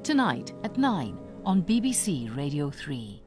tonight at 9 on BBC Radio 3.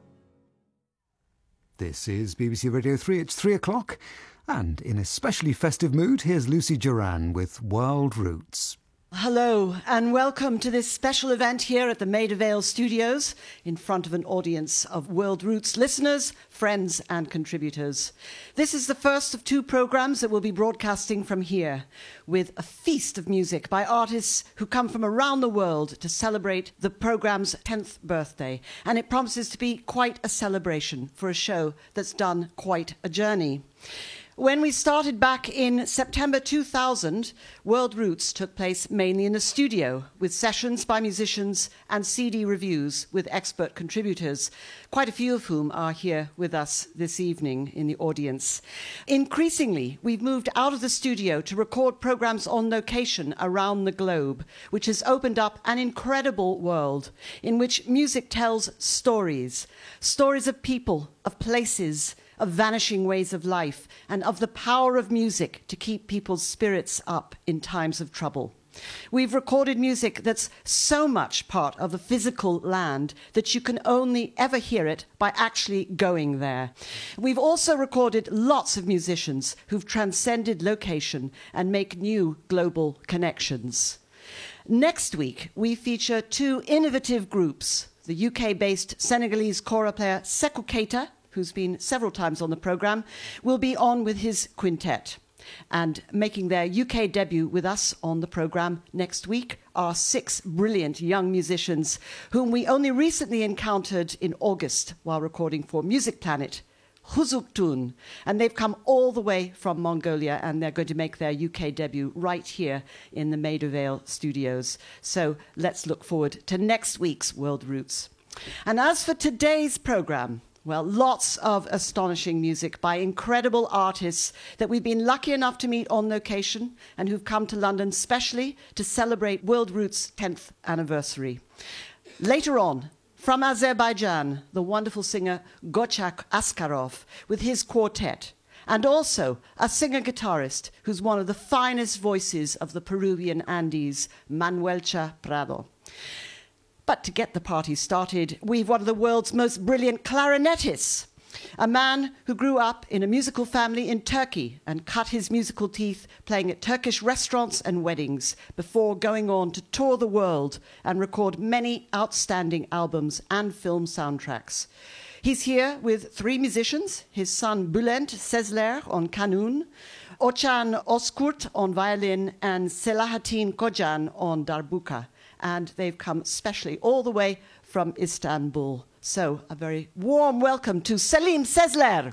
This is BBC Radio 3. It's 3 o'clock. And in a especially festive mood, here's Lucy Duran with World Roots. Hello and welcome to this special event here at the Maida Vale Studios in front of an audience of World Roots listeners, friends and contributors. This is the first of two programmes that we'll be broadcasting from here, with a feast of music by artists who come from around the world to celebrate the programme's 10th birthday. And it promises to be quite a celebration for a show that's done quite a journey. When we started back in September 2000, World Roots took place mainly in a studio, with sessions by musicians and CD reviews with expert contributors, quite a few of whom are here with us this evening in the audience. Increasingly, we've moved out of the studio to record programs on location around the globe, which has opened up an incredible world in which music tells stories, stories of people, of places, of vanishing ways of life, and of the power of music to keep people's spirits up in times of trouble. We've recorded music that's so much part of the physical land that you can only ever hear it by actually going there. We've also recorded lots of musicians who've transcended location and make new global connections. Next week, we feature two innovative groups, the UK-based Senegalese kora player Sékou Keita, who's been several times on the programme, will be on with his quintet. And making their UK debut with us on the programme next week are 6 brilliant young musicians whom we only recently encountered in August while recording for Music Planet, Huzuk-tun. And they've come all the way from Mongolia and they're going to make their UK debut right here in the Maida Vale studios. So let's look forward to next week's World Roots. And as for today's programme, well, lots of astonishing music by incredible artists that we've been lucky enough to meet on location and who've come to London specially to celebrate World Roots' 10th anniversary. Later on, from Azerbaijan, the wonderful singer Gochak Askarov with his quartet, and also a singer-guitarist who's one of the finest voices of the Peruvian Andes, Manuelcha Prado. But to get the party started, we've one of the world's most brilliant clarinetists, a man who grew up in a musical family in Turkey and cut his musical teeth playing at Turkish restaurants and weddings before going on to tour the world and record many outstanding albums and film soundtracks. He's here with 3 musicians, his son Bülent Sezler on kanun, Ochan Ozkurt on violin, and Selahattin Kocan on darbuka. And they've come specially all the way from Istanbul. So a very warm welcome to Selim Sezler.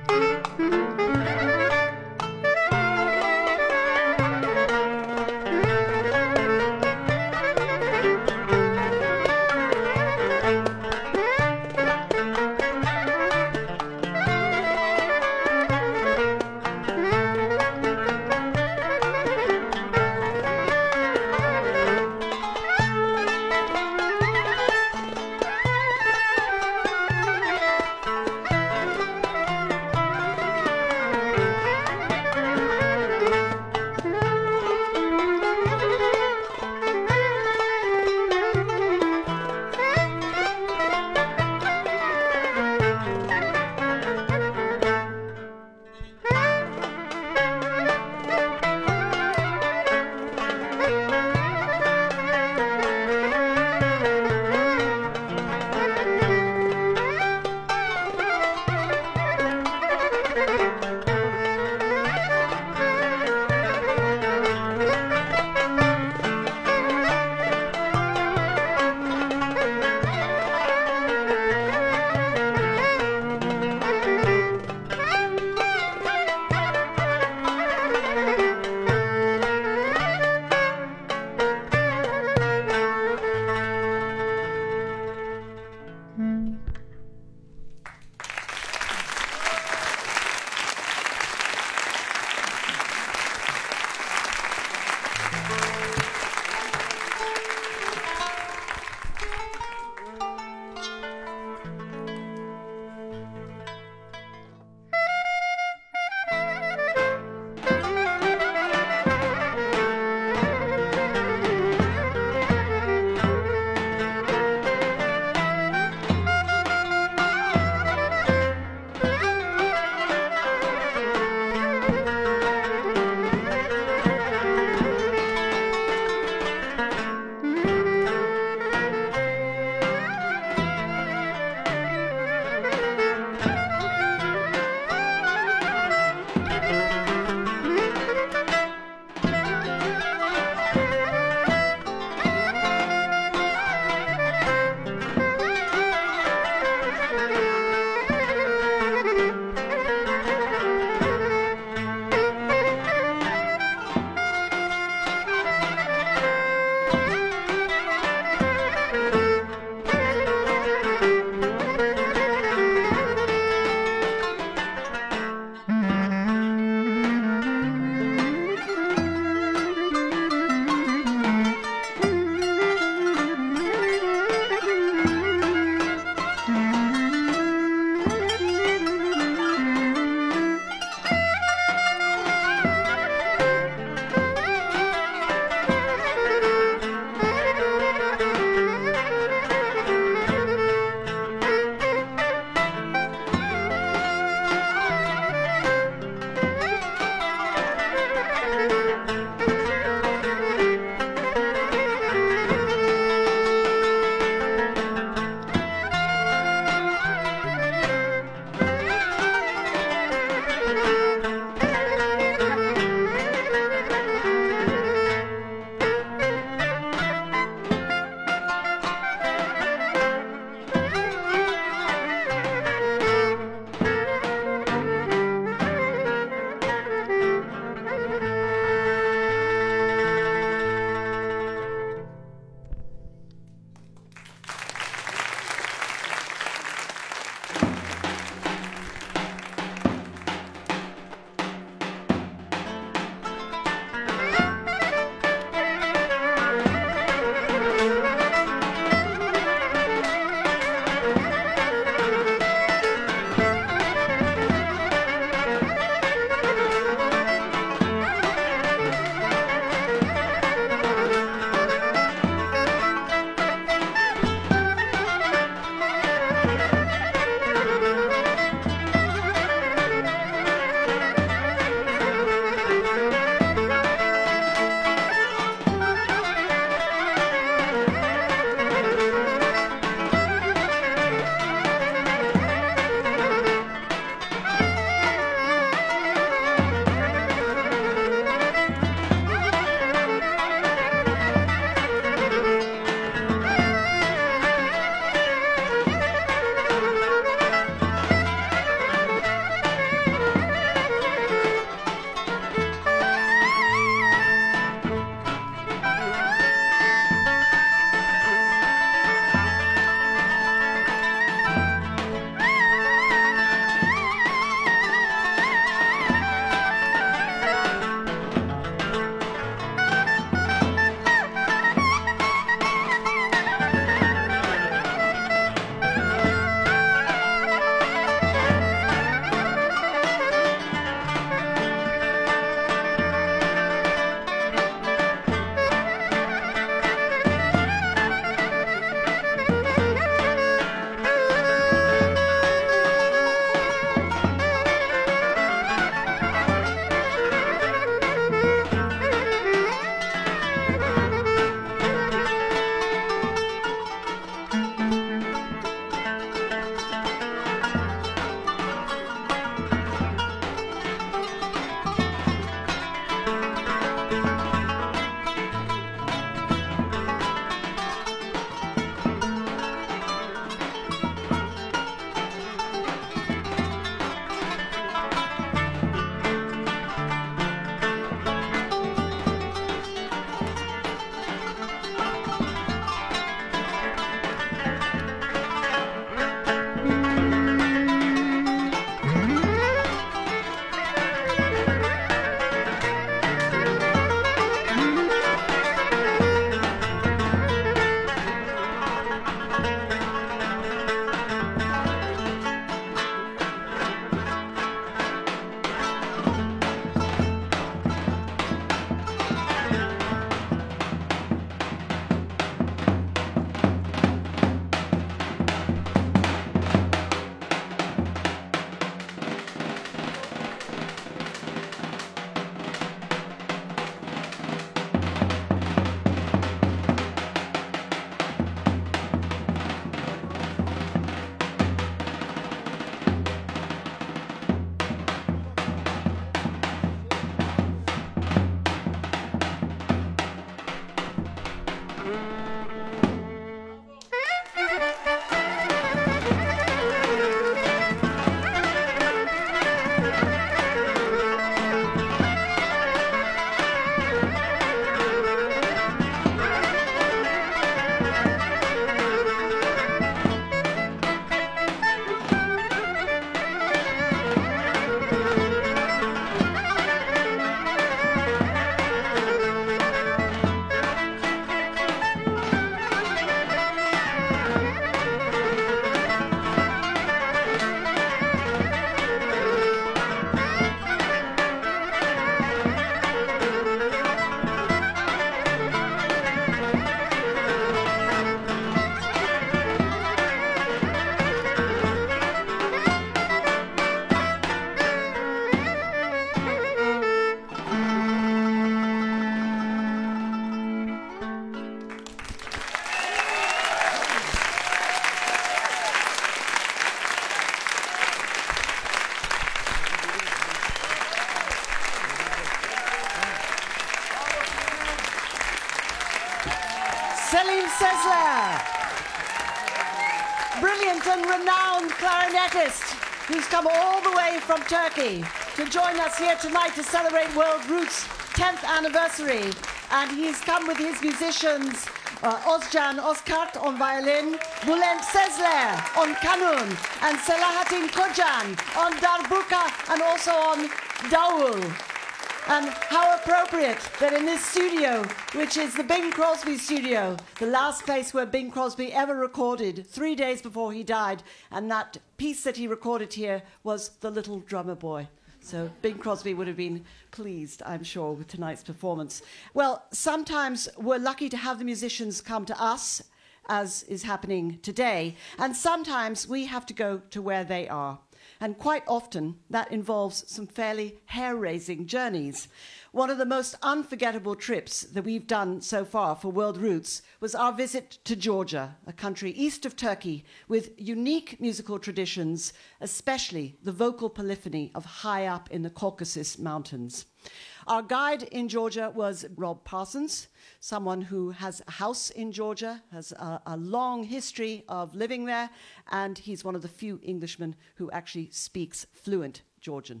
brilliant and renowned clarinetist who's come all the way from Turkey to join us here tonight to celebrate World Roots' 10th anniversary. And he's come with his musicians, Ozcan Ozkart on violin, Bülent Sezler on kanun, and Selahattin Kocan on darbuka and also on davul. And how appropriate that in this studio, which is the Bing Crosby studio, the last place where Bing Crosby ever recorded 3 days before he died, and that piece that he recorded here was The Little Drummer Boy. So Bing Crosby would have been pleased, I'm sure, with tonight's performance. Well, sometimes we're lucky to have the musicians come to us, as is happening today, and sometimes we have to go to where they are. And quite often, that involves some fairly hair-raising journeys. One of the most unforgettable trips that we've done so far for World Roots was our visit to Georgia, a country east of Turkey with unique musical traditions, especially the vocal polyphony of high up in the Caucasus Mountains. Our guide in Georgia was Rob Parsons, someone who has a house in Georgia, has a long history of living there, and he's one of the few Englishmen who actually speaks fluent Georgian.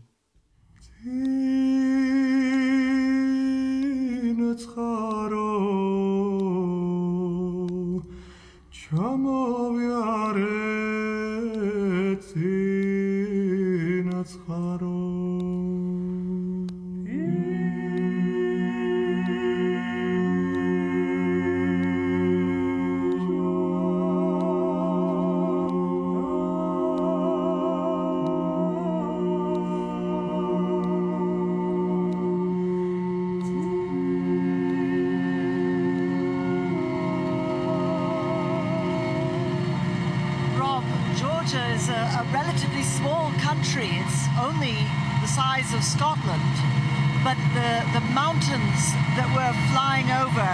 Of Scotland, but the mountains that we're flying over,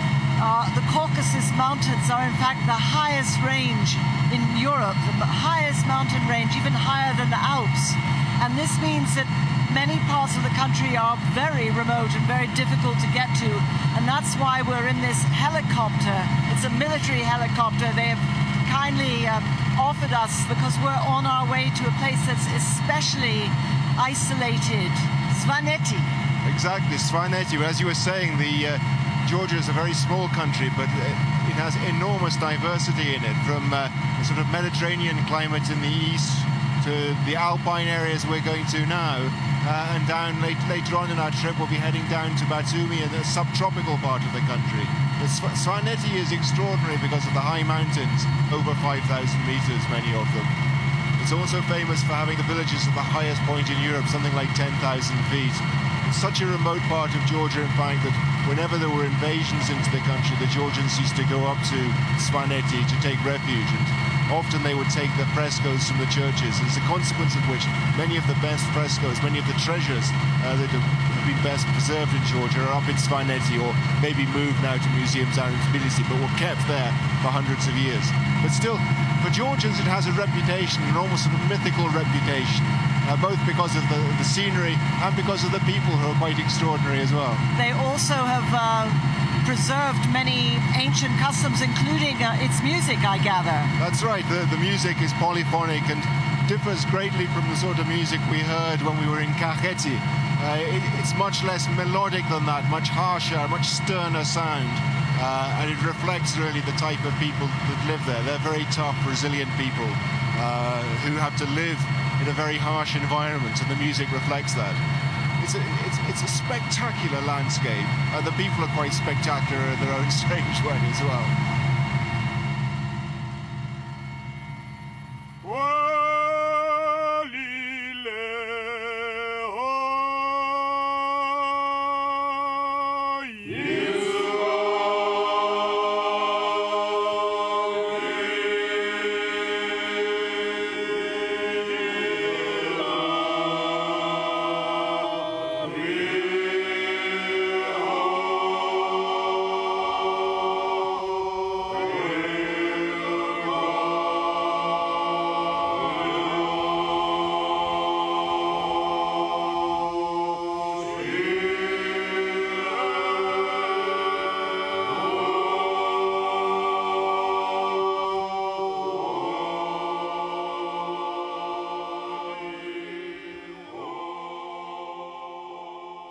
the Caucasus Mountains, are in fact the highest range in Europe, the highest mountain range, even higher than the Alps. And this means that many parts of the country are very remote and very difficult to get to, and that's why we're in this helicopter. It's a military helicopter they have kindly offered us because we're on our way to a place that's especially isolated, Svaneti. Exactly, Svaneti. As you were saying, Georgia is a very small country, but it has enormous diversity in it, from the sort of Mediterranean climate in the east to the alpine areas we're going to now, and down later on in our trip we'll be heading down to Batumi in the subtropical part of the country. But Svaneti is extraordinary because of the high mountains, over 5,000 meters, many of them. It's also famous for having the villages at the highest point in Europe, something like 10,000 feet. It's such a remote part of Georgia, in fact, that whenever there were invasions into the country, the Georgians used to go up to Svaneti to take refuge, and often they would take the frescoes from the churches. As a consequence of which, many of the best frescoes, many of the treasures that have been best preserved in Georgia are up in Svaneti, or maybe moved now to museums down in Tbilisi, but were kept there for hundreds of years. But still, for Georgians, it has a reputation, an almost sort of mythical reputation, both because of the scenery and because of the people who are quite extraordinary as well. They also have preserved many ancient customs, including its music, I gather. That's right. The music is polyphonic and differs greatly from the sort of music we heard when we were in Kakheti. It's much less melodic than that, much harsher, much sterner sound. And it reflects really the type of people that live there. They're very tough, resilient people who have to live in a very harsh environment, and the music reflects that. It's a spectacular landscape. The people are quite spectacular in their own strange way as well.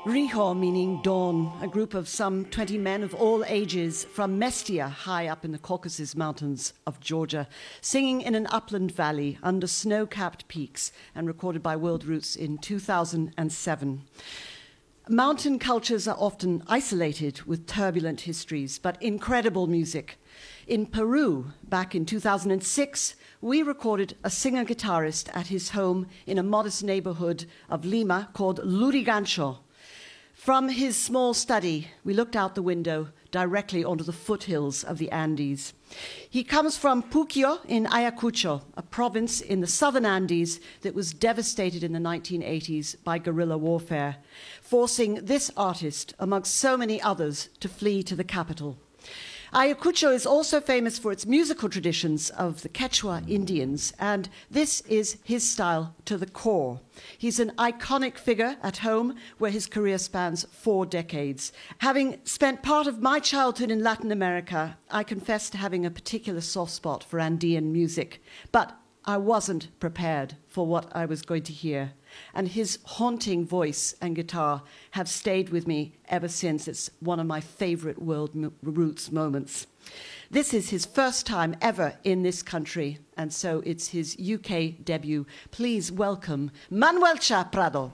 Riho meaning dawn, a group of some 20 men of all ages from Mestia, high up in the Caucasus Mountains of Georgia, singing in an upland valley under snow-capped peaks, and recorded by World Roots in 2007. Mountain cultures are often isolated with turbulent histories, but incredible music. In Peru, back in 2006, we recorded a singer-guitarist at his home in a modest neighborhood of Lima called Lurigancho. From his small study, we looked out the window directly onto the foothills of the Andes. He comes from Puquio in Ayacucho, a province in the southern Andes that was devastated in the 1980s by guerrilla warfare, forcing this artist, amongst so many others, to flee to the capital. Ayacucho is also famous for its musical traditions of the Quechua Indians, and this is his style to the core. He's an iconic figure at home, where his career spans 4 decades. Having spent part of my childhood in Latin America, I confess to having a particular soft spot for Andean music, but I wasn't prepared for what I was going to hear. And his haunting voice and guitar have stayed with me ever since. It's one of my favorite World Roots moments. This is his first time ever in this country, and so it's his UK debut. Please welcome Manuelcha Prado.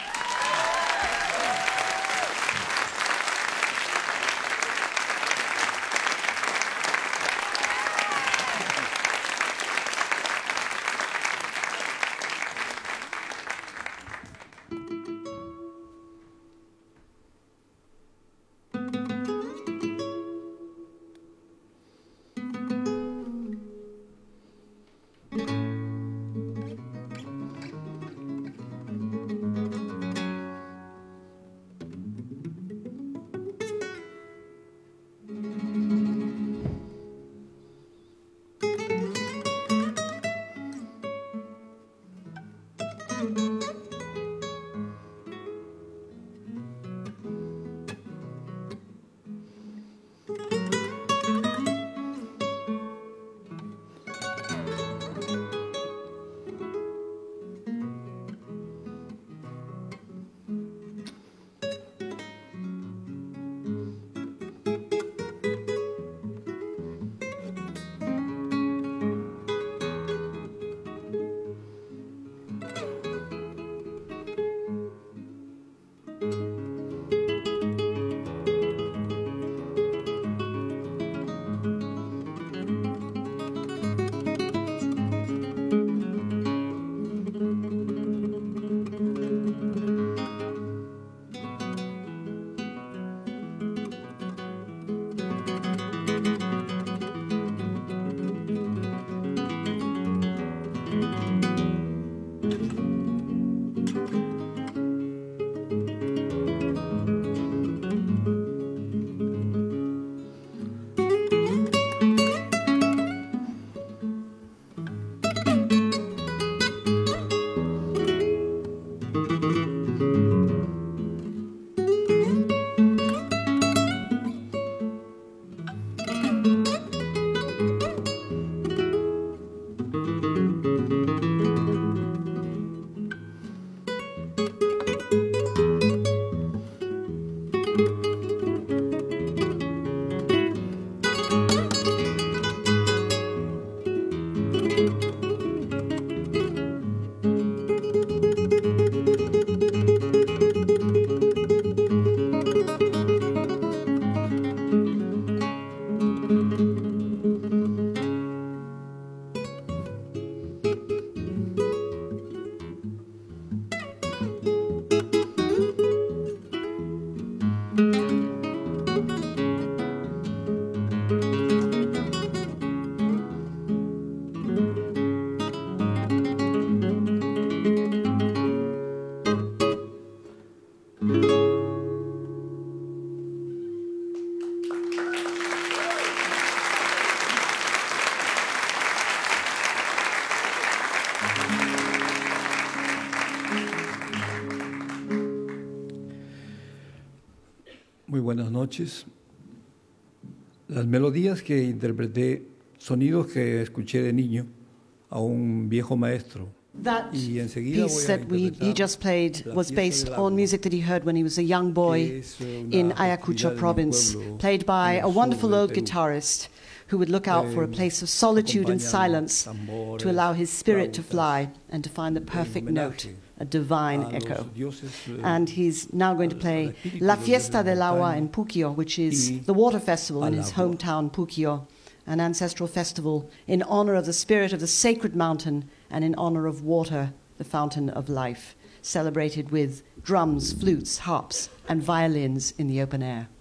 Muy buenas noches. Las melodías que interpreté, sonidos que escuché de niño a un viejo maestro That Y enseguida piece voy a that he interpretar just played La was Fiesta based del on Agua, music that he heard when he was a young boy que es una in festividad Ayacucho en mi province, pueblo, played by en el a sur wonderful del old Perú. guitarist who would look out for a place of solitude and acompañan silence tambores, to allow his spirit to flautas, fly and to find the perfect note, homenaje a divine a echo. los dioses, And he's now going to play al espíritu La de los Fiesta dioses del Agua montaña in Puquio, which is y the water festival in al his agua. hometown Puquio, an ancestral festival in honor of the spirit of the sacred mountain and in honor of water, the fountain of life, celebrated with drums, flutes, harps, and violins in the open air.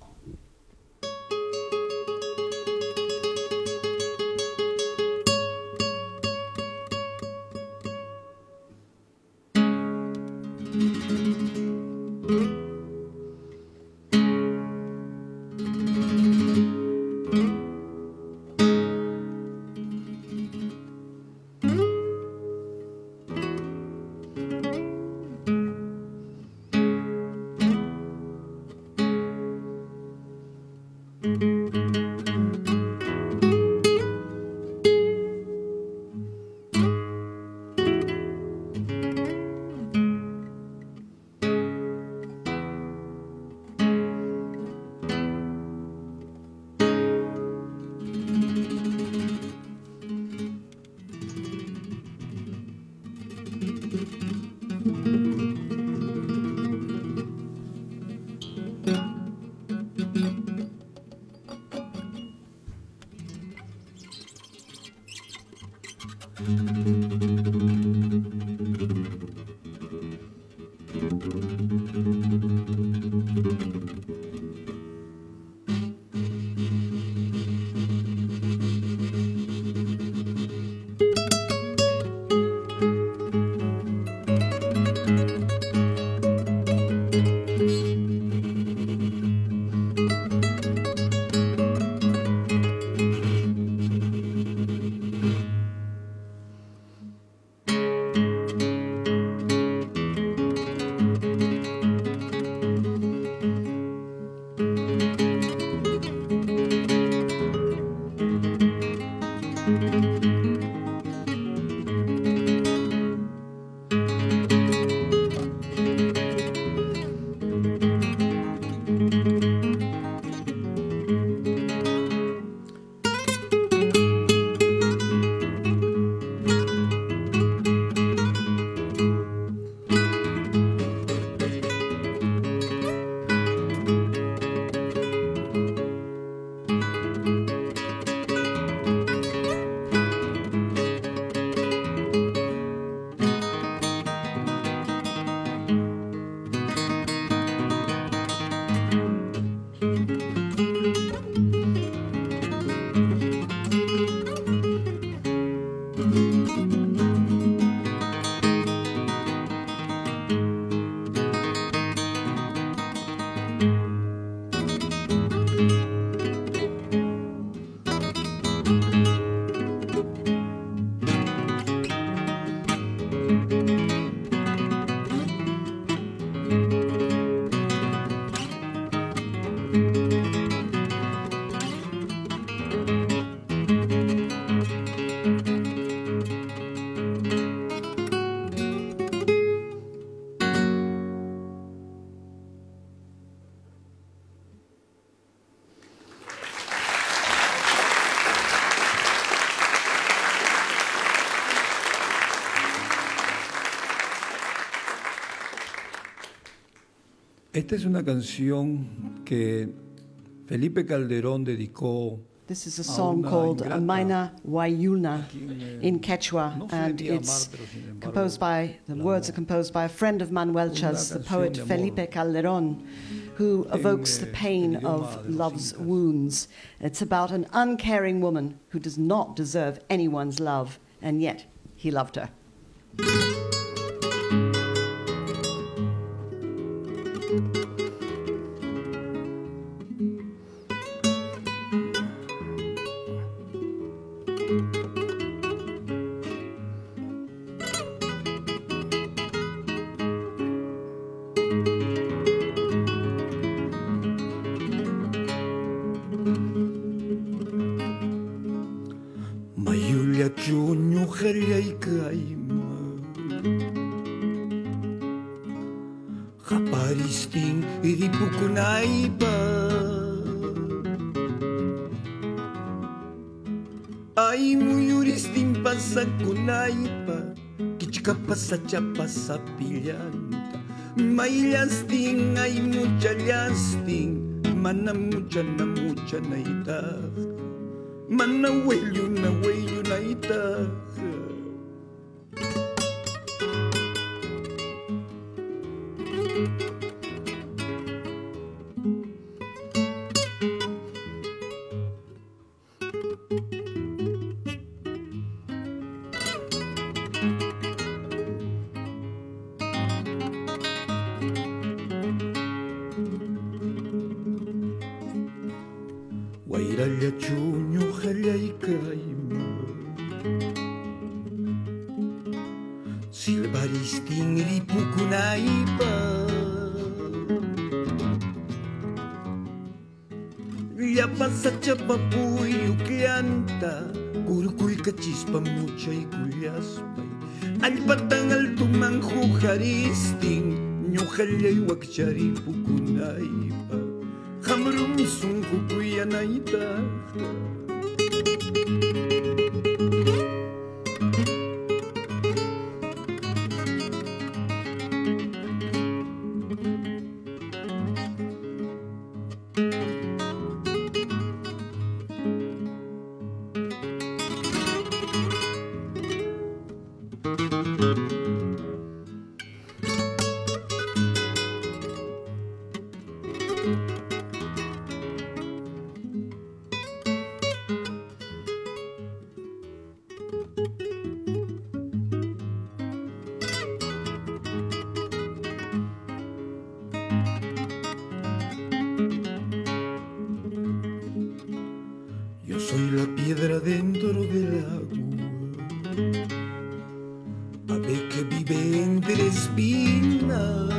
Esta es una canción que Felipe Calderón dedicó. This is a song called Amaina Wayuna in Quechua, and it's composed by, the words are composed by a friend of Manuel Chas, the poet Felipe Calderón, who evokes the pain of love's wounds. It's about an uncaring woman who does not deserve anyone's love, and yet he loved her. Mayulia chunyu heriai kaima Japaristin iripukunaipa Ay muyuristin pasakunaipa Kichkapa sachapa sapillanta Maylastin ay muchallastin Mana mucha naitaja Mana huello naitaja Wairalla chuño jallaykaima Silvaristin ripukunaipa Llapasachapapuy ucllanta Kurkulka chispa mucha y kullaspay Allpatan altuman jujaristin Ñujallay wakcharipukunaipa Hamrum sunkukuyanayta Soy la piedra dentro del agua, ave que vive entre espinas,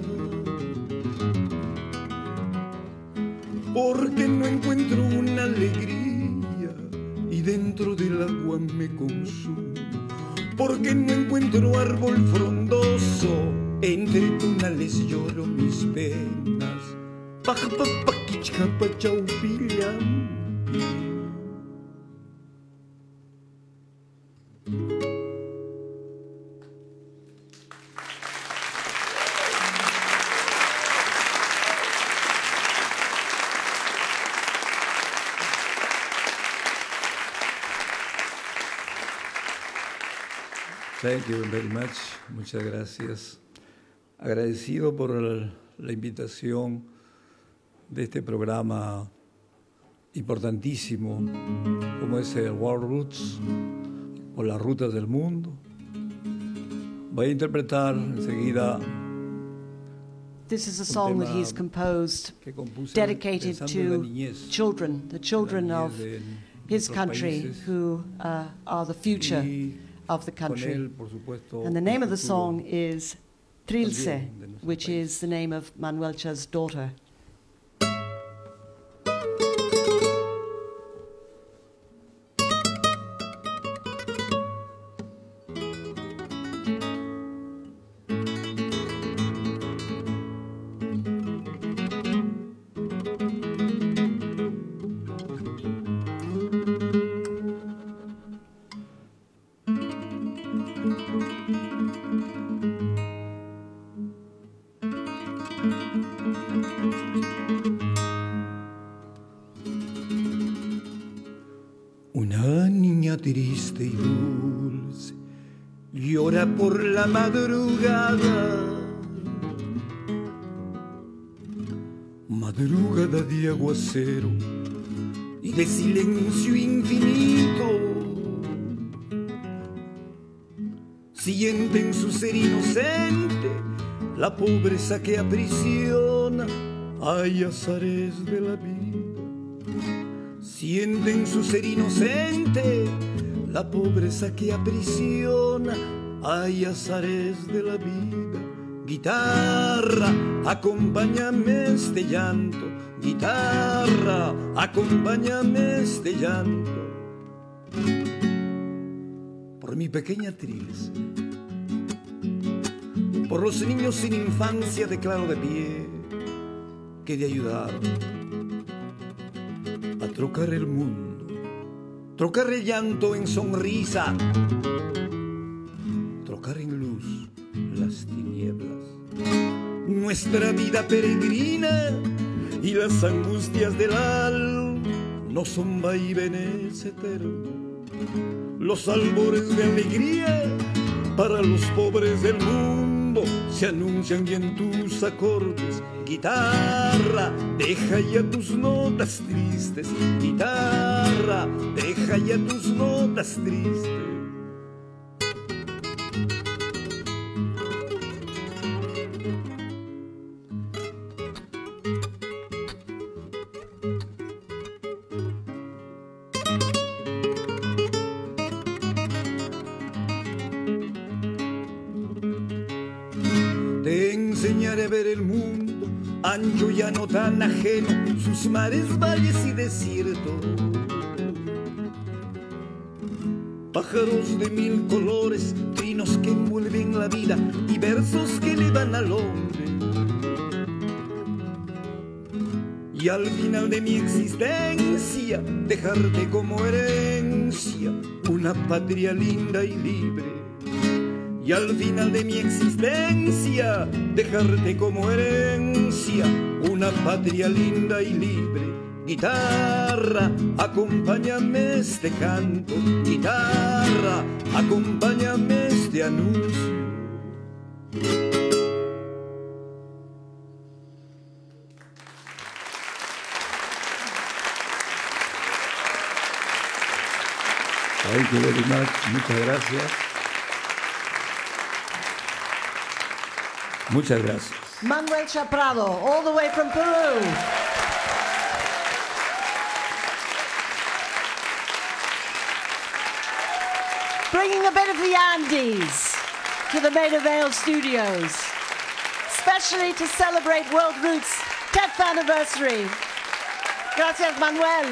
porque no encuentro una alegría y dentro del agua me consumo, porque no encuentro árbol frondoso, entre tunales lloro mis penas, pajapapaquichapachaupilampi. Thank you very much. Muchas gracias. Agradecido por la invitación de este programa importantísimo como es el World Roots o las rutas del mundo. Voy a interpretar enseguida. This is a song that he's composed dedicated to children, the children of his country who are the future of the country. And the name of the song is Trilce, which is the name of Manuelcha's daughter. Una niña triste y dulce llora por la madrugada, madrugada de aguacero y de silencio infinito. Siente en su ser inocente la pobreza que aprisiona. Hay azares de la vida. Siente en su ser inocente la pobreza que aprisiona. Hay azares de la vida. Guitarra, acompáñame este llanto. Guitarra, acompáñame este llanto. Por mi pequeña Trilce, por los niños sin infancia declaro de pie que de ayudar a trocar el mundo, trocar el llanto en sonrisa, trocar en luz las tinieblas, nuestra vida peregrina y las angustias del alma no son vaivenes eternos, los albores de alegría para los pobres del mundo se anuncian y en tus acordes, guitarra, deja ya tus notas tristes, guitarra, deja ya tus notas tristes. Te enseñaré a ver el mundo ancho ya no tan ajeno, sus mares, valles y desiertos, pájaros de mil colores, trinos que envuelven la vida y versos que elevan al hombre. Y al final de mi existencia dejarte como herencia una patria linda y libre. Y al final de mi existencia dejarte como herencia una patria linda y libre. Guitarra, acompáñame este canto, guitarra, acompáñame este anuncio. Thank you very much. Muchas gracias. Muchas gracias. Manuel Chaprado, all the way from Peru. Bringing a bit of the Andes to the Maida Vale studios, especially to celebrate World Roots' 10th anniversary. Gracias, Manuel.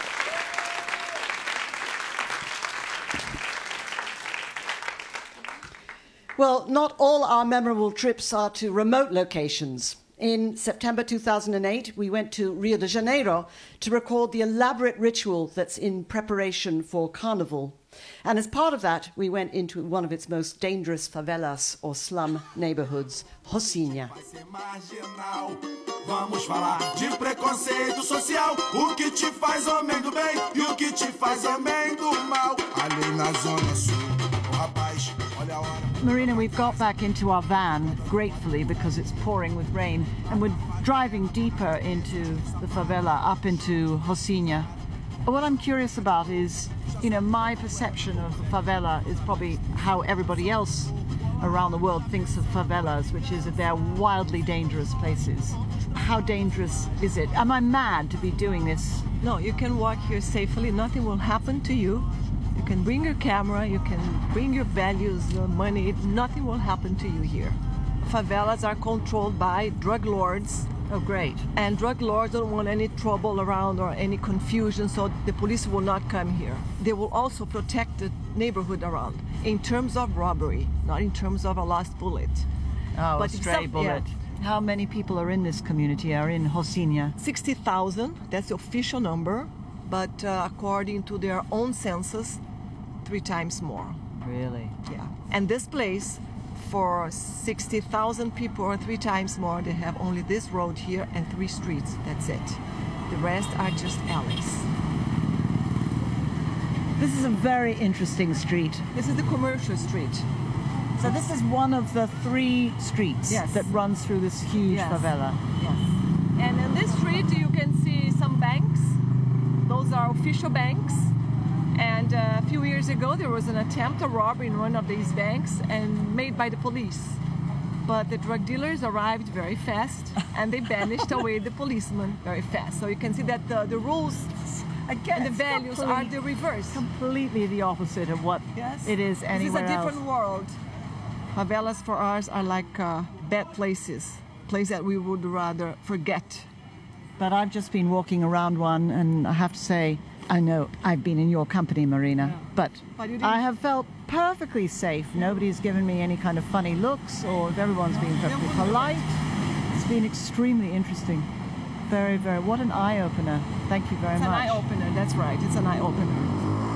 Well, not all our memorable trips are to remote locations. In September 2008, we went to Rio de Janeiro to record the elaborate ritual that's in preparation for Carnival. And as part of that, we went into one of its most dangerous favelas or slum neighborhoods, Rocinha. Vamos falar de preconceito social, o que te faz homem do bem e o que te faz homem do mal. Ali na zona sul, o rapaz, olha a hora. Marina, we've got back into our van, gratefully, because it's pouring with rain, and we're driving deeper into the favela, up into Rocinha. What I'm curious about is, my perception of the favela is probably how everybody else around the world thinks of favelas, which is that they're wildly dangerous places. How dangerous is it? Am I mad to be doing this? No, you can walk here safely. Nothing will happen to you. You can bring your camera, you can bring your values, your money. Nothing will happen to you here. Favelas are controlled by drug lords. Oh, great. And drug lords don't want any trouble around or any confusion, so the police will not come here. They will also protect the neighborhood around in terms of robbery, not in terms of a lost bullet. Oh, but a stray bullet. Yeah. How many people are in this community, are in Rocinha? 60,000, that's the official number, but according to their own census, 3 times more. Really? Yeah. And this place, for 60,000 people or 3 times more, they have only this road here and 3 streets. That's it. The rest are just alleys. This is a very interesting street. This is the commercial street. So this is one of the 3 streets that runs through this huge favela. Yes. And in this street you can see some banks. Those are official banks. And a few years ago there was an attempt to rob in one of these banks and made by the police. But the drug dealers arrived very fast and they banished away the policemen very fast. So you can see that the rules and the values are the reverse. Completely the opposite of what it is anywhere else. This is a different world. Favelas for us are like bad places that we would rather forget. But I've just been walking around one, and I have to say, I know I've been in your company, Marina, but I have felt perfectly safe. Nobody's given me any kind of funny looks, or everyone's been perfectly polite. It's been extremely interesting. Very, very. What an eye-opener. Thank you very much. It's an eye-opener, that's right. It's an eye-opener.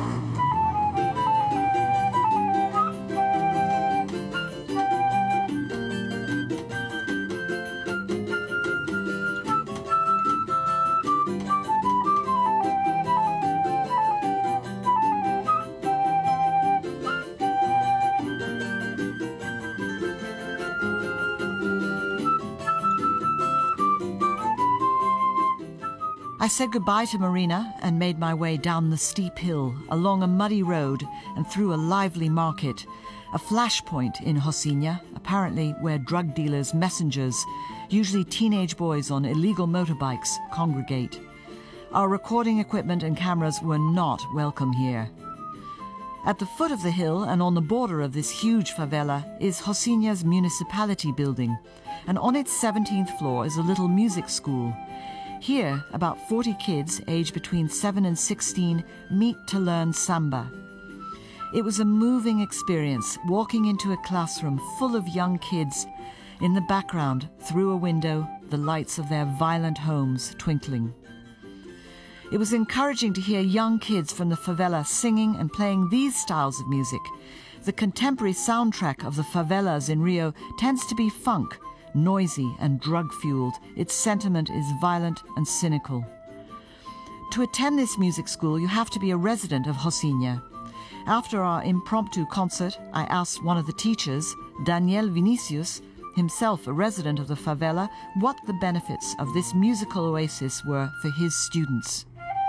I said goodbye to Marina and made my way down the steep hill, along a muddy road and through a lively market, a flashpoint in Rocinha, apparently where drug dealers' messengers, usually teenage boys on illegal motorbikes, congregate. Our recording equipment and cameras were not welcome here. At the foot of the hill and on the border of this huge favela is Rocinha's municipality building, and on its 17th floor is a little music school. Here, about 40 kids aged between 7 and 16 meet to learn samba. It was a moving experience, walking into a classroom full of young kids. In the background, through a window, the lights of their violent homes twinkling. It was encouraging to hear young kids from the favela singing and playing these styles of music. The contemporary soundtrack of the favelas in Rio tends to be funk, noisy and drug-fueled. Its sentiment is violent and cynical. To attend this music school, you have to be a resident of Rocinha. After our impromptu concert, I asked one of the teachers, Daniel Vinicius, himself a resident of the favela, what the benefits of this musical oasis were for his students.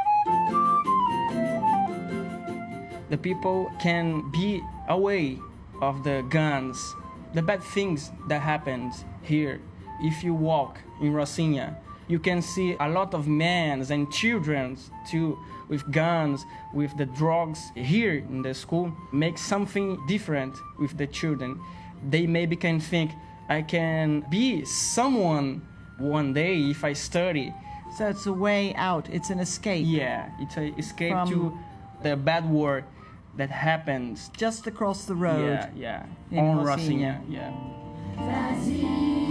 The people can be away of the guns, the bad things that happens here. If you walk in Rocinha, you can see a lot of men and children too, with guns, with the drugs. Here in the school, make something different with the children. They maybe can think, I can be someone one day if I study. So it's a way out, it's an escape. Yeah, it's an escape to the bad world that happens just across the road. Yeah, in on Rocinha. Yeah. Brasil,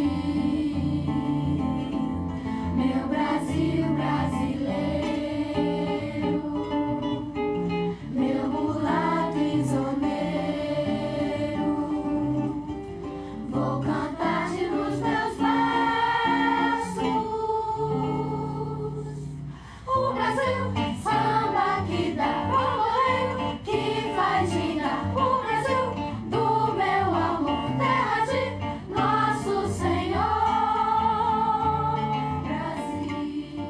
meu Brasil brasileiro, meu mulato isoleiro, vou cantar-te nos meus versos. O Brasil, samba que dá o que faz girar. O Brasil do meu amor, terra de Nosso Senhor, Brasil.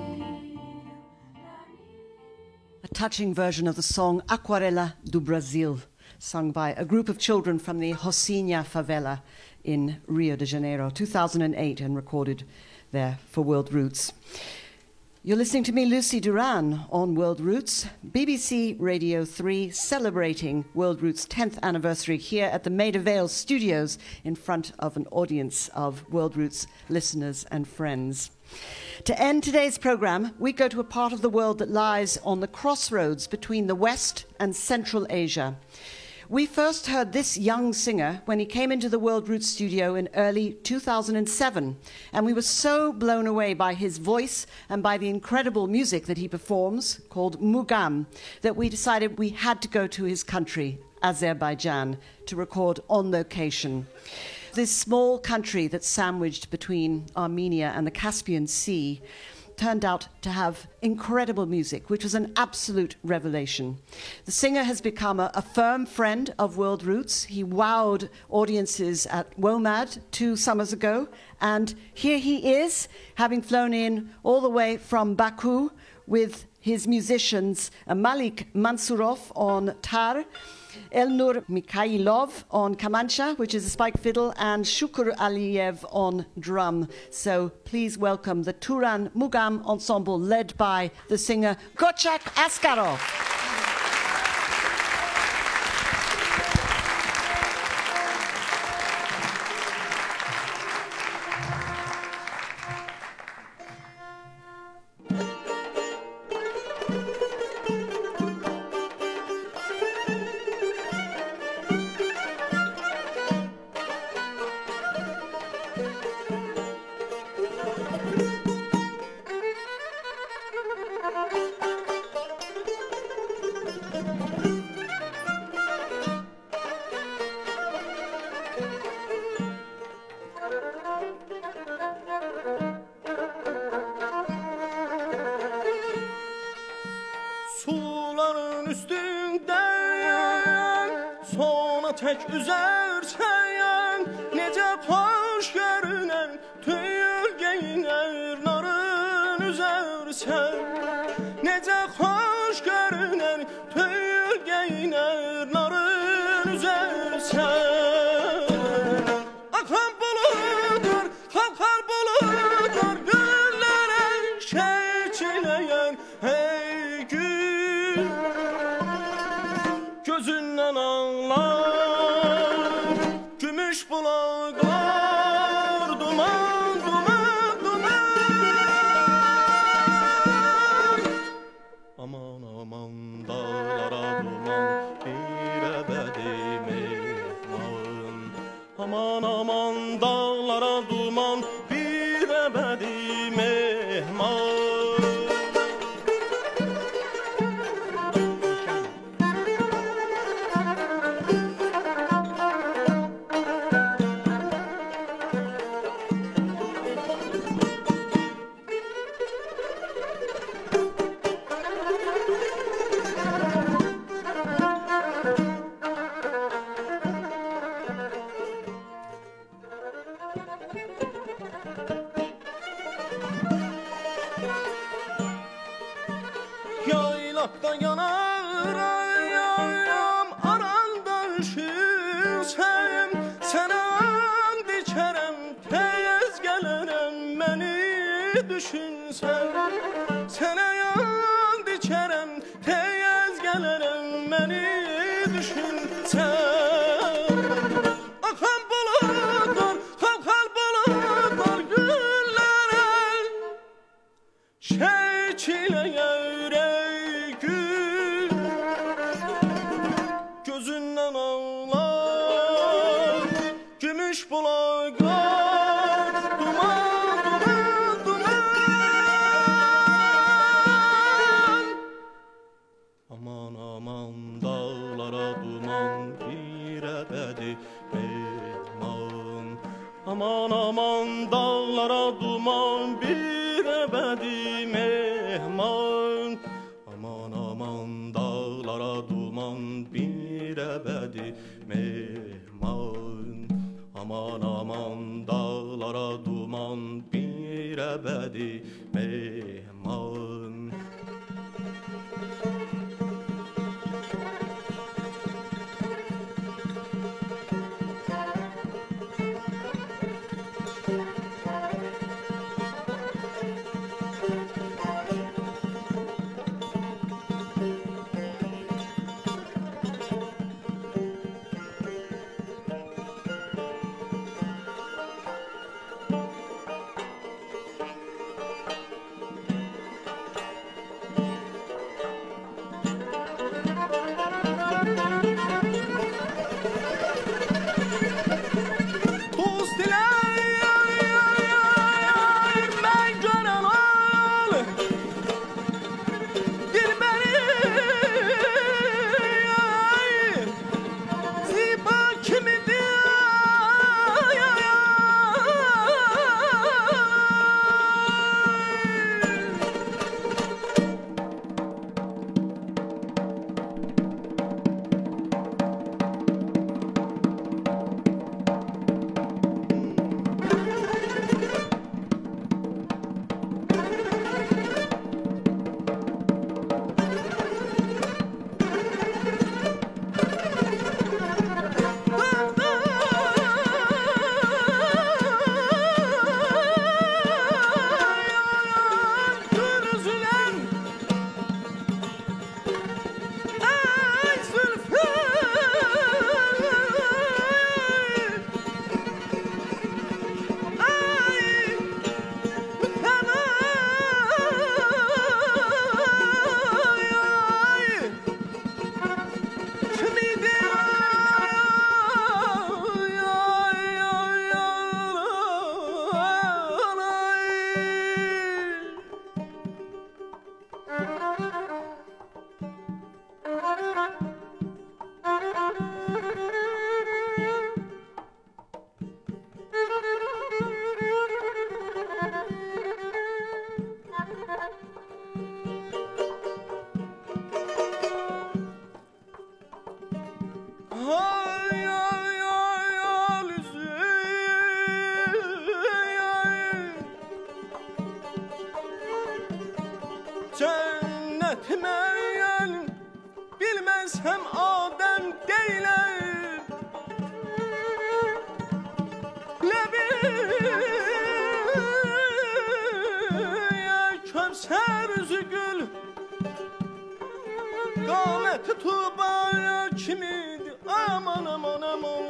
A touching version of the song Aquarela do Brasil, sung by a group of children from the Rocinha favela in Rio de Janeiro, 2008, and recorded there for World Roots. You're listening to me, Lucy Duran, on World Roots, BBC Radio 3, celebrating World Roots' 10th anniversary here at the Maida Vale studios in front of an audience of World Roots listeners and friends. To end today's programme, we go to a part of the world that lies on the crossroads between the West and Central Asia. We first heard this young singer when he came into the World Roots studio in early 2007, and we were so blown away by his voice and by the incredible music that he performs, called Mugam, that we decided we had to go to his country, Azerbaijan, to record on location. This small country that's sandwiched between Armenia and the Caspian Sea turned out to have incredible music, which was an absolute revelation. The singer has become a firm friend of World Roots. He wowed audiences at WOMAD 2 summers ago, and here he is, having flown in all the way from Baku with his musicians Malik Mansurov on tar, Elnur Mikhailov on kamancha, which is a spike fiddle, and Shukur Aliyev on drum. So please welcome the Turan Mugam Ensemble, led by the singer Gochak Askarov. tek üzersen nece hoş görünen tüyül giyiner narın üzersen nece hoş görünen tüyül giyiner narın üzersen akan buludur kalkar buludur güllere şey çileyen hey gül gözünden ağlar gümüş bulaklar duman duman duman aman aman dağlara duman bir ebedi mehman aman aman dağlara duman bir ebedi mehman Yaylakta yanar ayağım aranda üşürsem senem dikerem tez gelirim beni düşünsen senem dikerem tez gelirim beni düşünsen akan bulutlar kalkar bulutlar güllere şey çileyer ey gül gözünden ağlar gümüş bulaklar duman duman duman aman aman dağlara duman bir ebedi mehman aman aman dağlara duman bir ebedi mehman aman aman dağlara duman bir ebedi mehman aman aman dağlara duman bir ebedi mehman etmeyen bilmezsem Adem değilim. Lebiye Kevser üzgül Kâmeti Tuba'ya kimidi aman aman aman.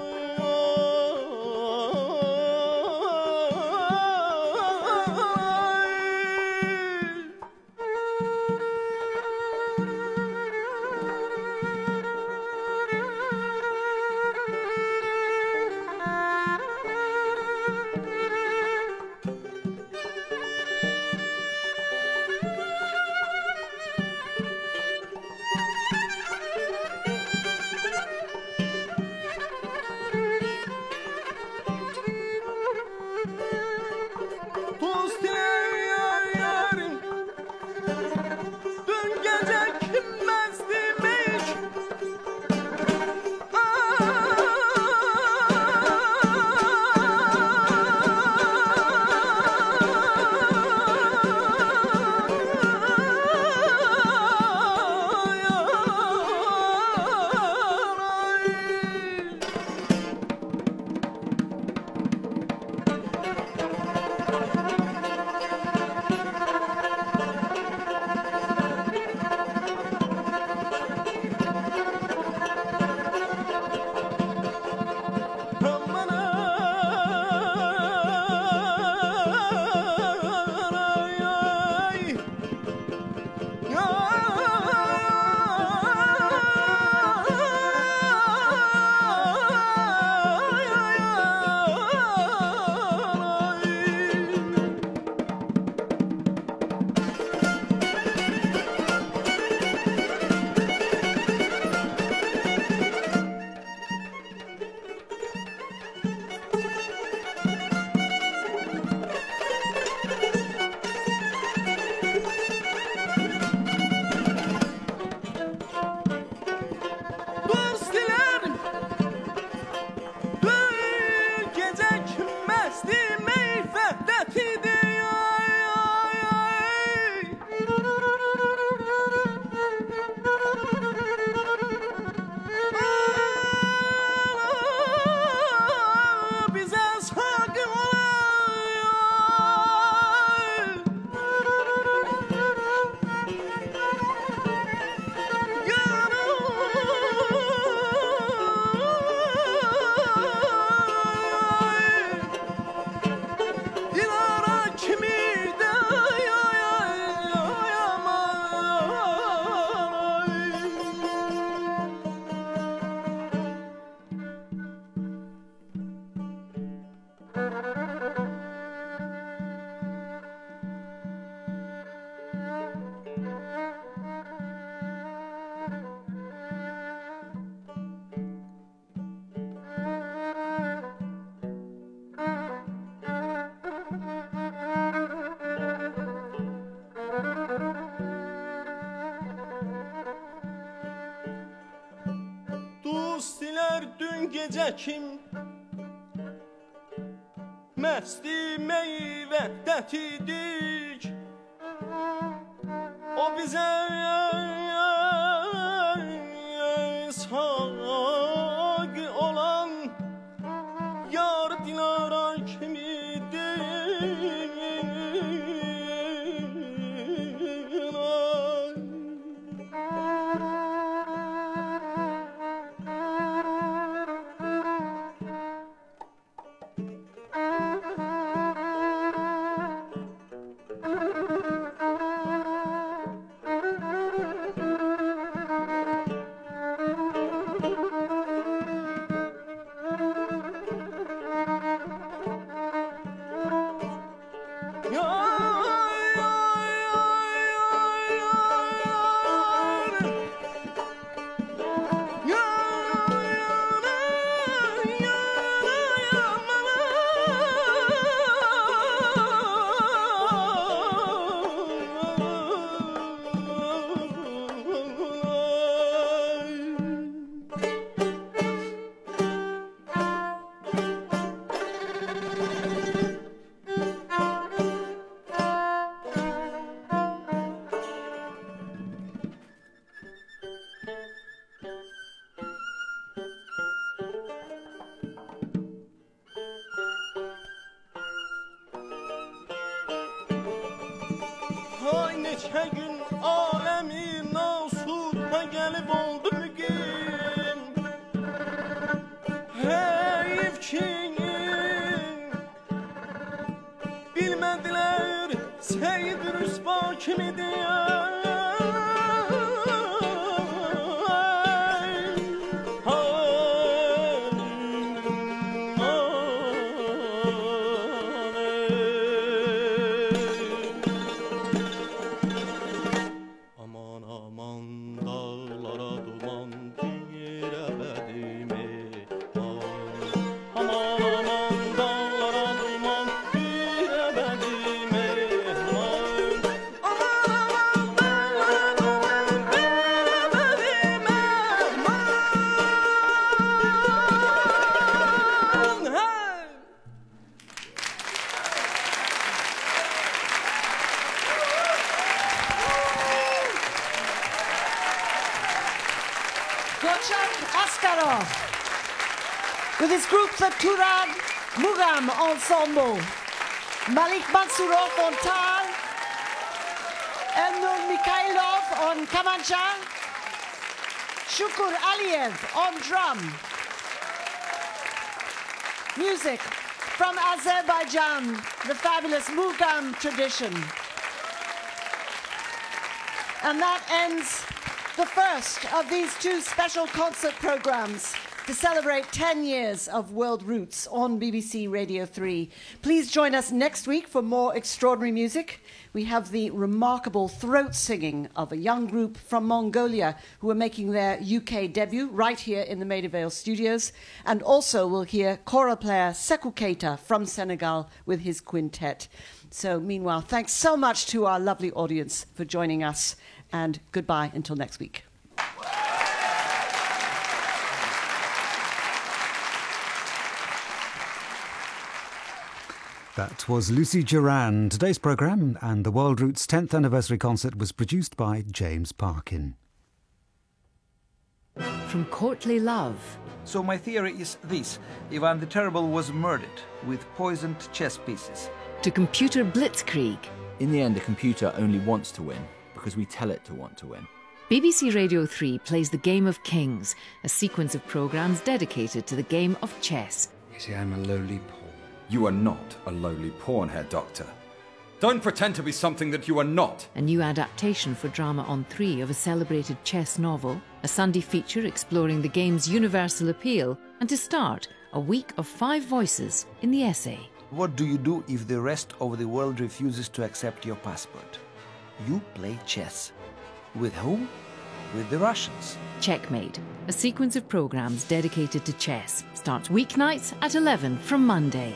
Gece kim Məsti meyvədət idik O bizə sağ olan Yar Dilara kimidir Hay neçə gün aləmi nasutma gəlib oldu müqim. Heyf ki bilmədilər Seyyid Rüsva kimidir. With his group the Turad Mugam Ensemble, Malik Mansurov on tar, Elnur Mikhailov on kamancha, Shukur Aliyev on drum. Music from Azerbaijan, the fabulous Mugam tradition. And that ends the first of these two special concert programs to celebrate 10 years of World Roots on BBC Radio 3. Please join us next week for more extraordinary music. We have the remarkable throat singing of a young group from Mongolia who are making their UK debut right here in the Maida Vale studios. And also we'll hear kora player Sekou Keita from Senegal with his quintet. So meanwhile, thanks so much to our lovely audience for joining us, and goodbye until next week. That was Lucy Duran. Today's programme and the World Roots 10th anniversary concert was produced by James Parkin. From Courtly Love. So my theory is this. Ivan the Terrible was murdered with poisoned chess pieces. To Computer Blitzkrieg. In the end, the computer only wants to win because we tell it to want to win. BBC Radio 3 plays The Game of Kings, a sequence of programmes dedicated to the game of chess. You see, I'm a lowly pawn. You are not a lowly pawn, Herr Doctor. Don't pretend to be something that you are not. A new adaptation for Drama on 3 of a celebrated chess novel, a Sunday feature exploring the game's universal appeal, and to start, a week of 5 voices in the essay. What do you do if the rest of the world refuses to accept your passport? You play chess. With whom? With the Russians. Checkmate, a sequence of programmes dedicated to chess, starts weeknights at 11 from Monday.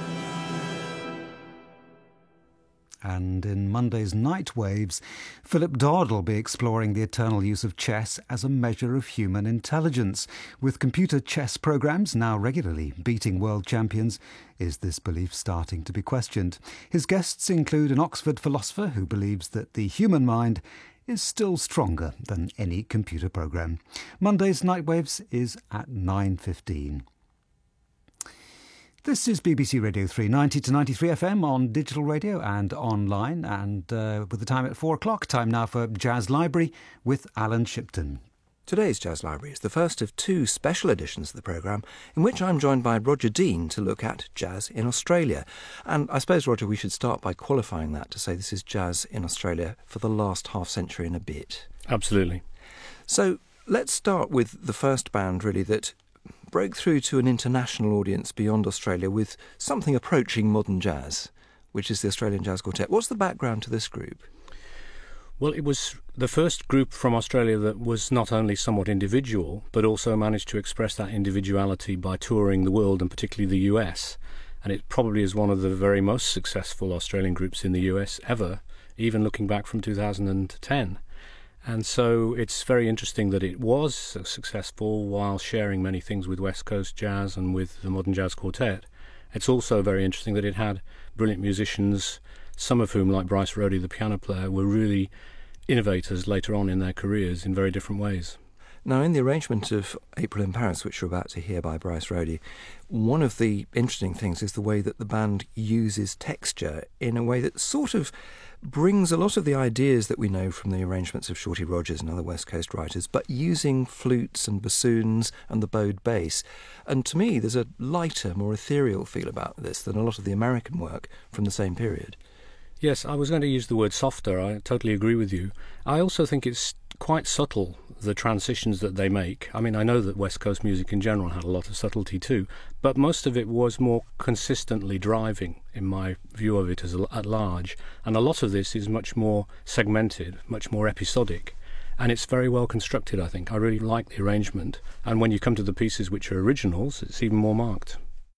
And in Monday's Night Waves, Philip Dodd will be exploring the eternal use of chess as a measure of human intelligence. With computer chess programmes now regularly beating world champions, is this belief starting to be questioned? His guests include an Oxford philosopher who believes that the human mind is still stronger than any computer programme. Monday's Night Waves is at 9:15. This is BBC Radio 3, 90 to 93 FM on digital radio and online, and with the time at 4 o'clock, time now for Jazz Library with Alan Shipton. Today's Jazz Library is the first of 2 special editions of the programme in which I'm joined by Roger Dean to look at jazz in Australia. And I suppose, Roger, we should start by qualifying that to say this is jazz in Australia for the last half century and a bit. Absolutely. So let's start with the first band, really, that broke through to an international audience beyond Australia with something approaching modern jazz, which is the Australian Jazz Quartet. What's the background to this group? Well, it was the first group from Australia that was not only somewhat individual, but also managed to express that individuality by touring the world, and particularly the US. And it probably is one of the very most successful Australian groups in the US ever, even looking back from 2010. And so it's very interesting that it was successful while sharing many things with West Coast Jazz and with the Modern Jazz Quartet. It's also very interesting that it had brilliant musicians, some of whom, like Bryce Roddy, the piano player, were really innovators later on in their careers in very different ways. Now, in the arrangement of April in Paris, which you're about to hear by Bryce Rody, one of the interesting things is the way that the band uses texture in a way that sort of brings a lot of the ideas that we know from the arrangements of Shorty Rogers and other West Coast writers, but using flutes and bassoons and the bowed bass. And to me, there's a lighter, more ethereal feel about this than a lot of the American work from the same period. Yes, I was going to use the word softer. I totally agree with you. I also think it's quite subtle, the transitions that they make. I mean, I know that West Coast music in general had a lot of subtlety too, but most of it was more consistently driving, in my view of it at large. And a lot of this is much more segmented, much more episodic. And it's very well constructed, I think. I really like the arrangement. And when you come to the pieces which are originals, it's even more marked.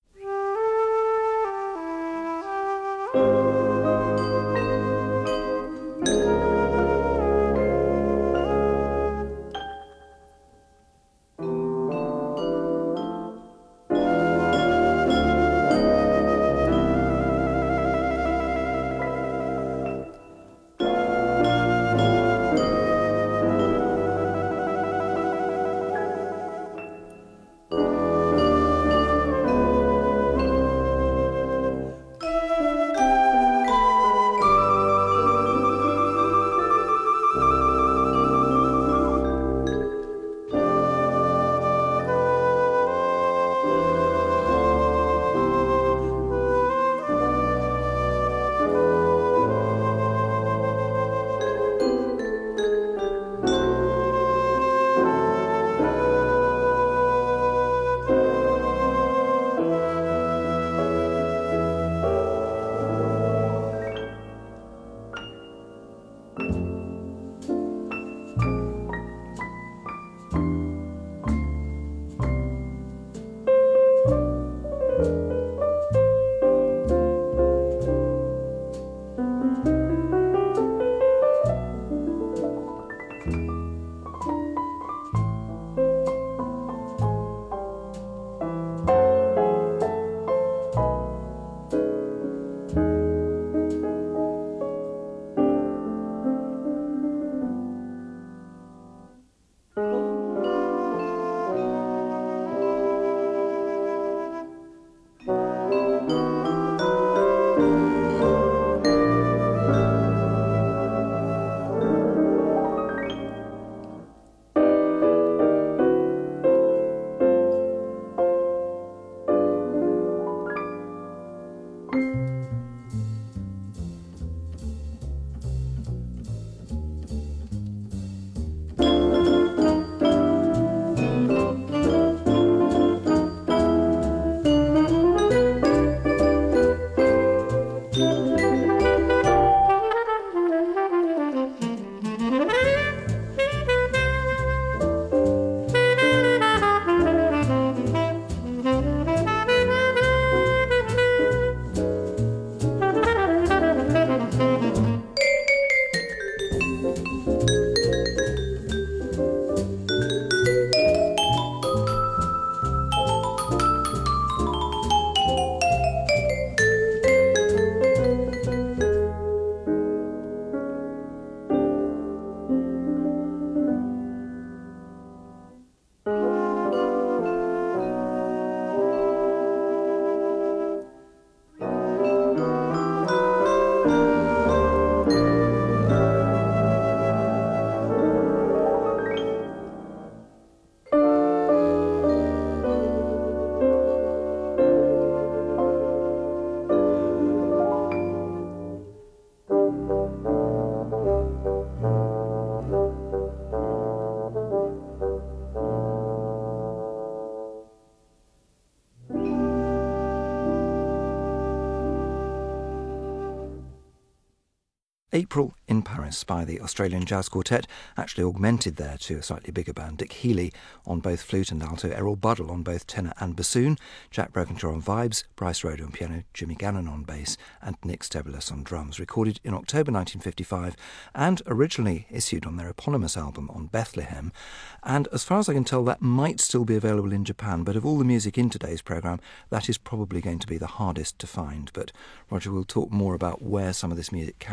April in Paris by the Australian Jazz Quartet, actually augmented there to a slightly bigger band. Dick Healy on both flute and alto, Errol Buddle on both tenor and bassoon, Jack Brokenshire on vibes, Bryce Rody on piano, Jimmy Gannon on bass, and Nick Stebulis on drums. Recorded in October 1955 and originally issued on their eponymous album On Bethlehem. And as far as I can tell, that might still be available in Japan, but of all the music in today's programme, that is probably going to be the hardest to find. But Roger will talk more about where some of this music can be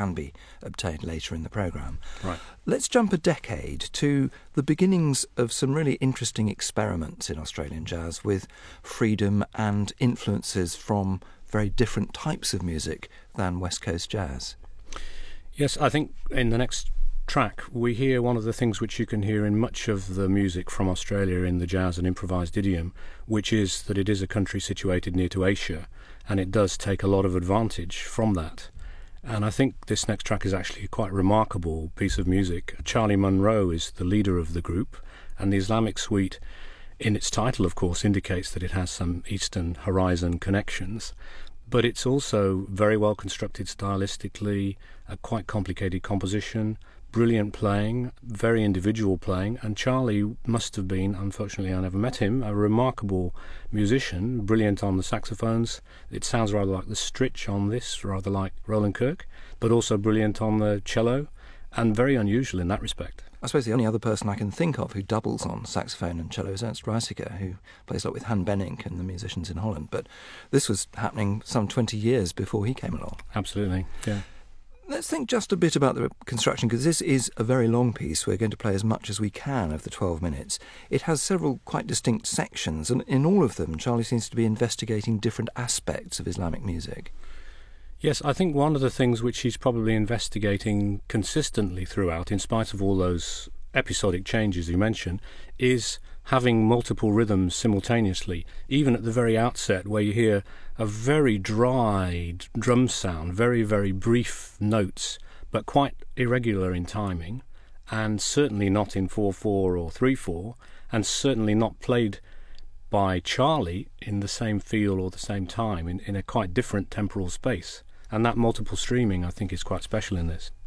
obtained later in the programme. Right. Let's jump a decade to the beginnings of some really interesting experiments in Australian jazz with freedom and influences from very different types of music than West Coast jazz. Yes, I think in the next track we hear one of the things which you can hear in much of the music from Australia in the jazz and improvised idiom, which is that it is a country situated near to Asia, and it does take a lot of advantage from that. And I think this next track is actually a quite remarkable piece of music. Charlie Munro is the leader of the group, and the Islamic Suite, in its title of course, indicates that it has some Eastern Horizon connections. But it's also very well constructed stylistically, a quite complicated composition, brilliant playing, very individual playing, and Charlie must have been, unfortunately I never met him, a remarkable musician, brilliant on the saxophones. It sounds rather like the Stritch on this, rather like Roland Kirk, but also brilliant on the cello, and very unusual in that respect. I suppose the only other person I can think of who doubles on saxophone and cello is Ernst Reisiger, who plays a lot with Han Benink and the musicians in Holland. But this was happening some 20 years before he came along. Absolutely, yeah. Let's think just a bit about the construction, because this is a very long piece. We're going to play as much as we can of the 12 minutes. It has several quite distinct sections, and in all of them, Charlie seems to be investigating different aspects of Islamic music. Yes, I think one of the things which he's probably investigating consistently throughout, in spite of all those episodic changes you mentioned, is having multiple rhythms simultaneously, even at the very outset where you hear a very dry drum sound, very, very brief notes, but quite irregular in timing, and certainly not in 4/4 or 3/4, and certainly not played by Charlie in the same feel or the same time, in a quite different temporal space. And that multiple streaming, I think, is quite special in this.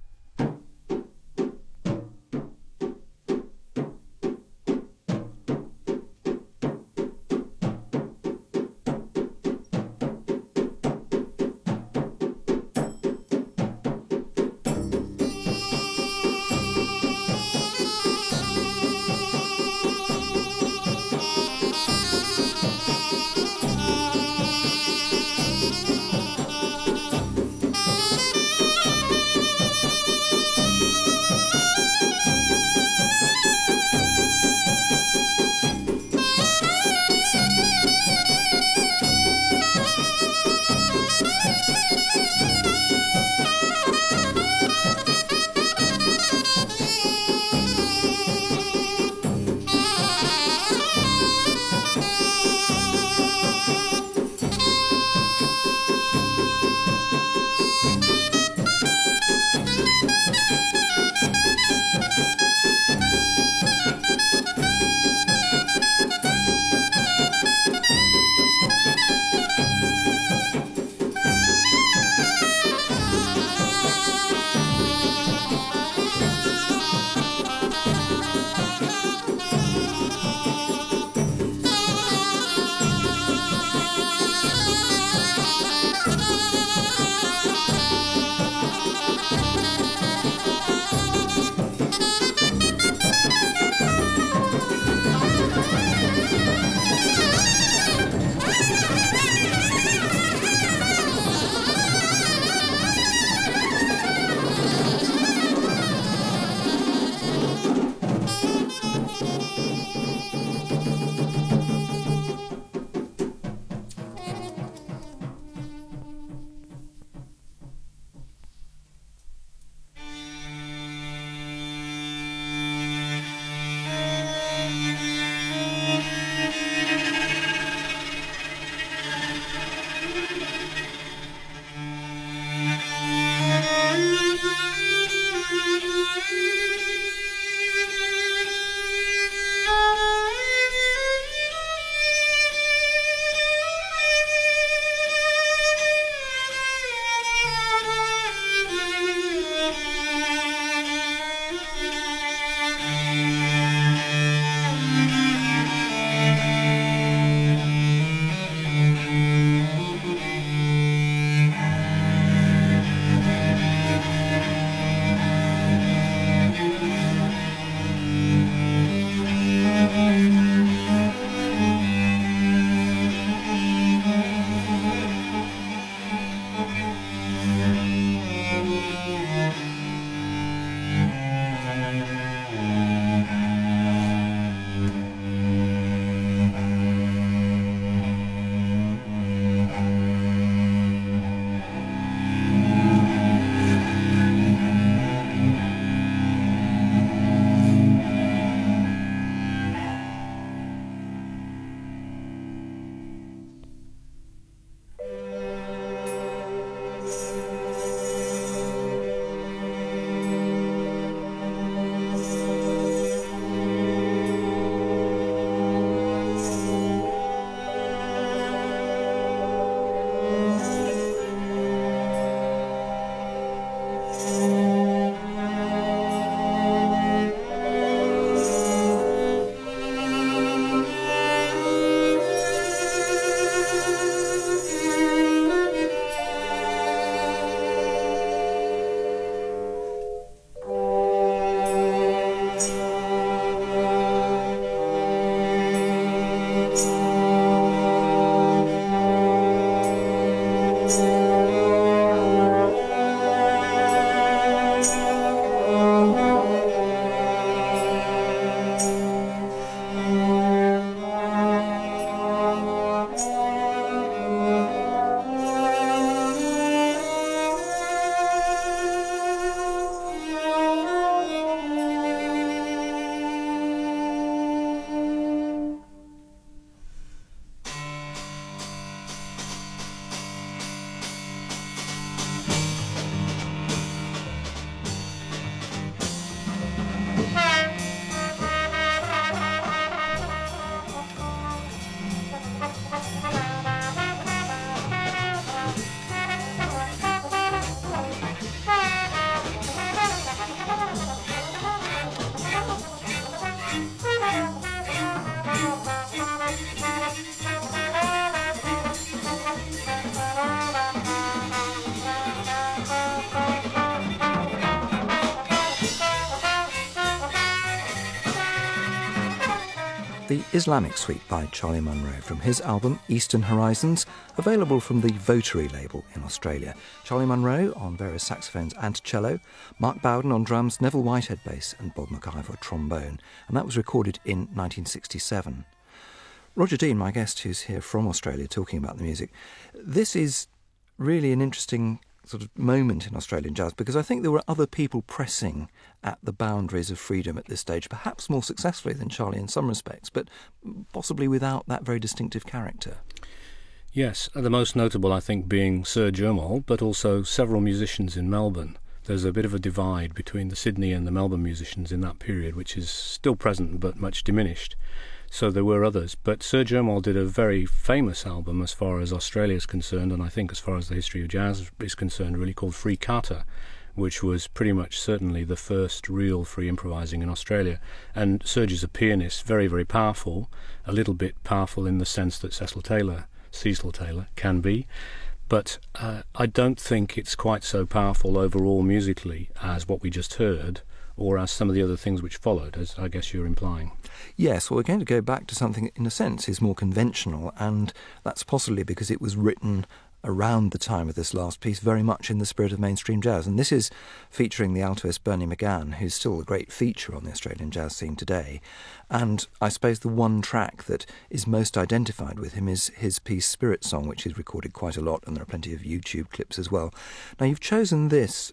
the Islamic Suite by Charlie Munro from his album Eastern Horizons, available from the Votary label in Australia. Charlie Munro on various saxophones and cello, Mark Bowden on drums, Neville Whitehead bass and Bob McIver trombone, and that was recorded in 1967. Roger Dean, my guest who's here from Australia talking about the music, this is really an interesting sort of moment in Australian jazz, because I think there were other people pressing at the boundaries of freedom at this stage, perhaps more successfully than Charlie in some respects, but possibly without that very distinctive character. Yes, the most notable, I think, being Sir Germol, but also several musicians in Melbourne. There's a bit of a divide between the Sydney and the Melbourne musicians in that period, which is still present but much diminished. So there were others, but Sir Germol did a very famous album as far as Australia is concerned, and I think as far as the history of jazz is concerned, really, called Free Kata, which was pretty much certainly the first real free improvising in Australia. And Serge is a pianist, very, very powerful, a little bit powerful in the sense that Cecil Taylor can be, but I don't think it's quite so powerful overall musically as what we just heard, or as some of the other things which followed, as I guess you're implying. Yes, well, we're going to go back to something, in a sense, is more conventional, and that's possibly because it was written around the time of this last piece, very much in the spirit of mainstream jazz. And this is featuring the altoist Bernie McGann, who's still a great feature on the Australian jazz scene today. And I suppose the one track that is most identified with him is his piece Spirit Song, which he's recorded quite a lot, and there are plenty of YouTube clips as well. Now, you've chosen this